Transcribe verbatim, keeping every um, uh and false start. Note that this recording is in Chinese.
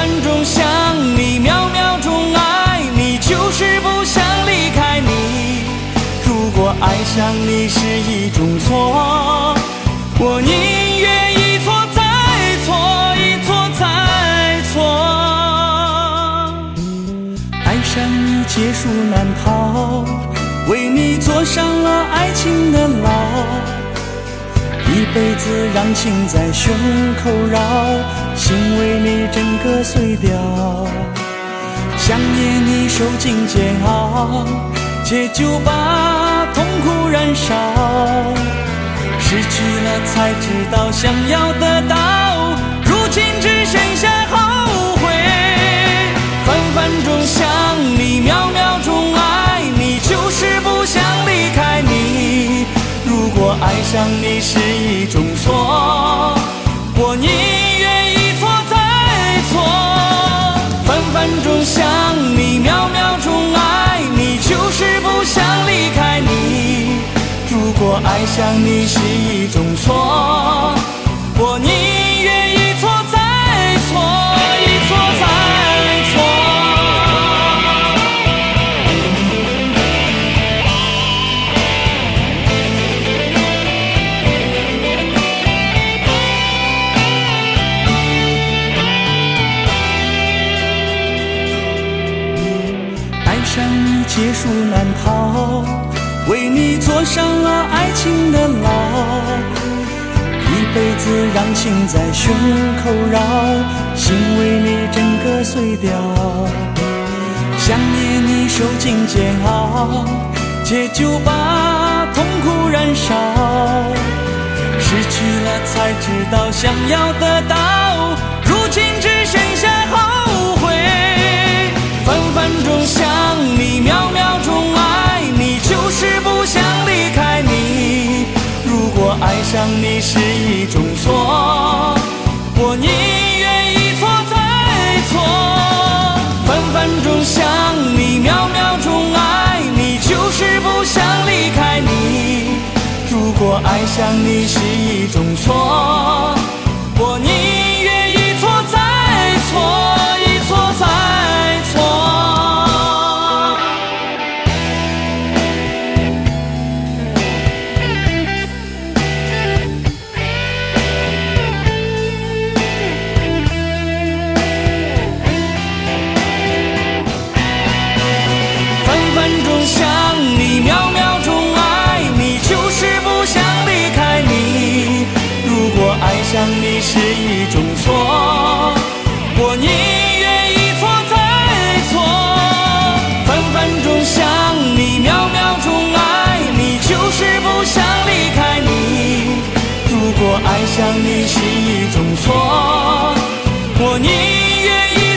分钟想你，秒秒钟爱你，就是不想离开你。如果爱上你是一种错，我宁愿一错再错，一错再错。爱上你劫数难逃，为你坐上了爱情的牢，一辈子让情在胸口绕，心为你整个碎掉。想念你受尽煎熬，借酒把痛苦燃烧，失去了才知道想要得到，如今只剩下后悔。分分钟想你，秒秒钟爱你，就是不想离开你。如果爱上你是一种错，我宁愿一错再错。分分钟想你，秒秒钟爱你，就是不想离开你。如果爱上你是一种错，我宁愿一错再错，一错再错。劫数难逃，为你坐上了爱情的牢，一辈子让情在胸口绕，心为你整个碎掉。想念你受尽煎熬，借酒把痛苦燃烧，失去了才知道想要得到，如今只剩下后悔。分分钟想你，秒秒钟爱你，就是不想离开你。如果爱上你是一种错，我宁愿一错再错。分分钟想你，秒秒钟爱你，就是不想离开你。如果爱上你是一种错，我宁愿一错再错，一错再错。爱上你是一种错，我宁愿一错再错。分分钟想你，秒秒钟爱你，就是不想离开你。如果爱上你是一种错，我宁愿一